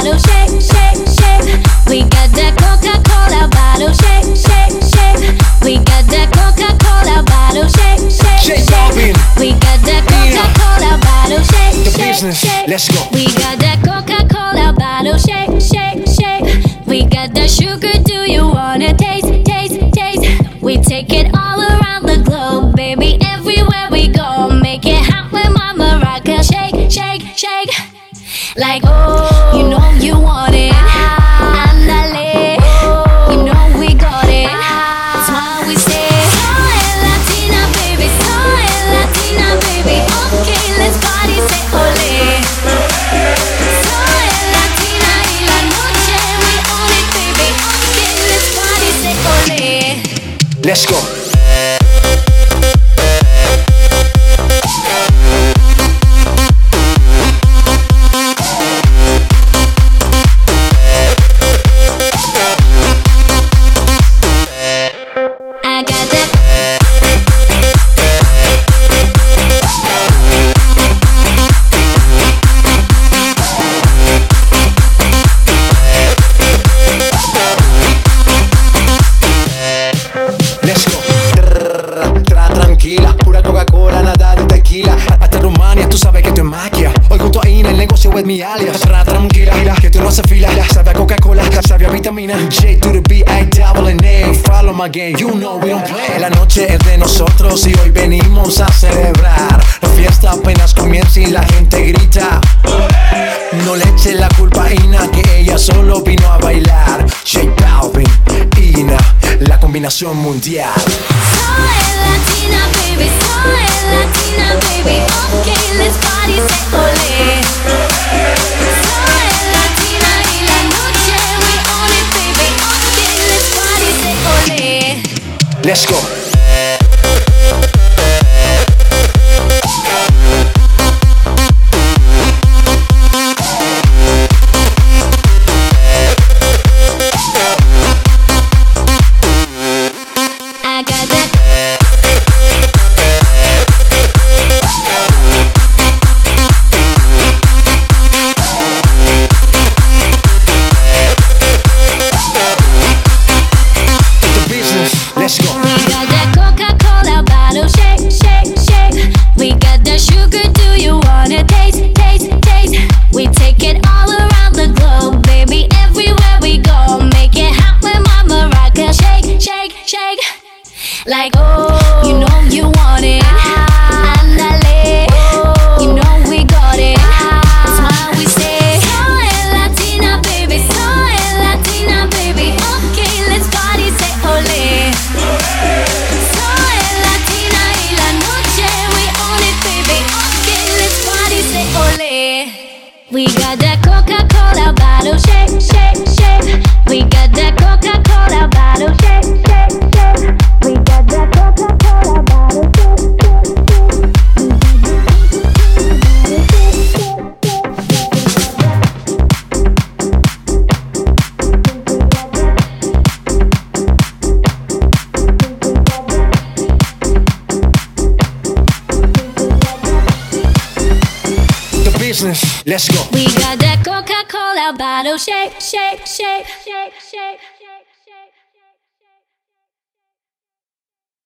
bottle, shake, shake, shake. We got that Coca-Cola bottle, shake, shake, shake. We got that Coca-Cola bottle, shake, shake, shake. We got that Coca-Cola bottle, shake, shake, shake. Let's go. We got that Coca-Cola bottle, shake, shake, shake. We got that sugar, do you wanna taste, taste, taste? We take it all around the globe, baby, everywhere we go. Make it hot with my maraca, shake, shake, shake. Like, oh, you know you want it. Andale, you know we got it. That's why we say, soy Latina, baby, soy Latina, baby. Okay, let's party, say ole. Soy Latina y la noche, we own it, baby. Okay, let's party, say ole. Let's go. Pura Coca-Cola, nada de tequila. Hasta Rumania, tú sabes que esto es magia. Hoy junto a Ina, el negocio es mi alias. Tranquila, que tú no haces fila. Sabe a Coca-Cola, sabe a vitamina. J to the B, I double N. Follow my game, you know we don't play. La noche es de nosotros y hoy venimos a celebrar. La fiesta apenas comienza y la gente grita. No le eche la culpa a Ina, que ella solo vino a bailar. J Balvin, Ina, la combinación mundial. Soy Latina, baby, soy Latina, baby. Okay, let's party, say ole. Soy Latina y la noche, we own it, baby. Okay, let's party, say ole. Let's go. Let's go. We got that Coca-Cola bottle, shake, shake, shake. We got that sugar, do you wanna taste, taste, taste? We take it all around the globe, baby, everywhere we go. Make it hot with my maraca, shake, shake, shake. Like, oh, you know you want it. Andale, you know we got it. That's why we say, soy Latina, baby, soy Latina, baby. Okay, let's party, say ole. Soy Latina y la noche, we own it, baby. Okay, let's party, say ole. We got that Coca-Cola bottle, shake, shake, shake. We got that Coca-Cola bottle, shake, shake, shake. We got that Coca-Cola bottle, shake, Business. Let's go. we got that Coca-Cola bottle, shake, shake, shake, shake, shake.